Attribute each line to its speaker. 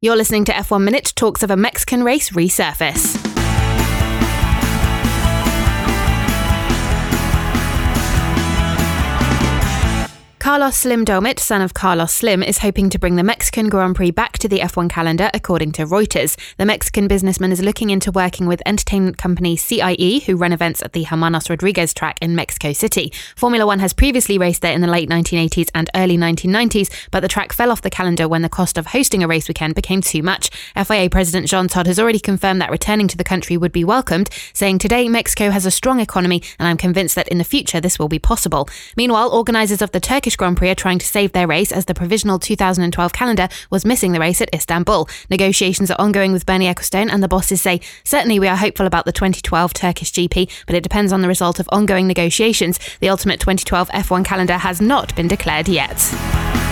Speaker 1: You're listening to F1 Minute. Talks of a Mexican race resurface. Carlos Slim Domit, son of Carlos Slim, is hoping to bring the Mexican Grand Prix back to the F1 calendar, according to Reuters. The Mexican businessman is looking into working with entertainment company CIE, who run events at the Hermanos Rodriguez track in Mexico City. Formula One has previously raced there in the late 1980s and early 1990s, but the track fell off the calendar when the cost of hosting a race weekend became too much. FIA President Jean Todt has already confirmed that returning to the country would be welcomed, saying, "Today, Mexico has a strong economy, and I'm convinced that in the future this will be possible." Meanwhile, organisers of the Turkish Grand Prix are trying to save their race as the provisional 2012 calendar was missing the race at Istanbul. Negotiations are ongoing with Bernie Ecclestone, and the bosses say, "Certainly we are hopeful about the 2012 Turkish GP, but it depends on the result of ongoing negotiations. The ultimate 2012 F1 calendar has not been declared yet."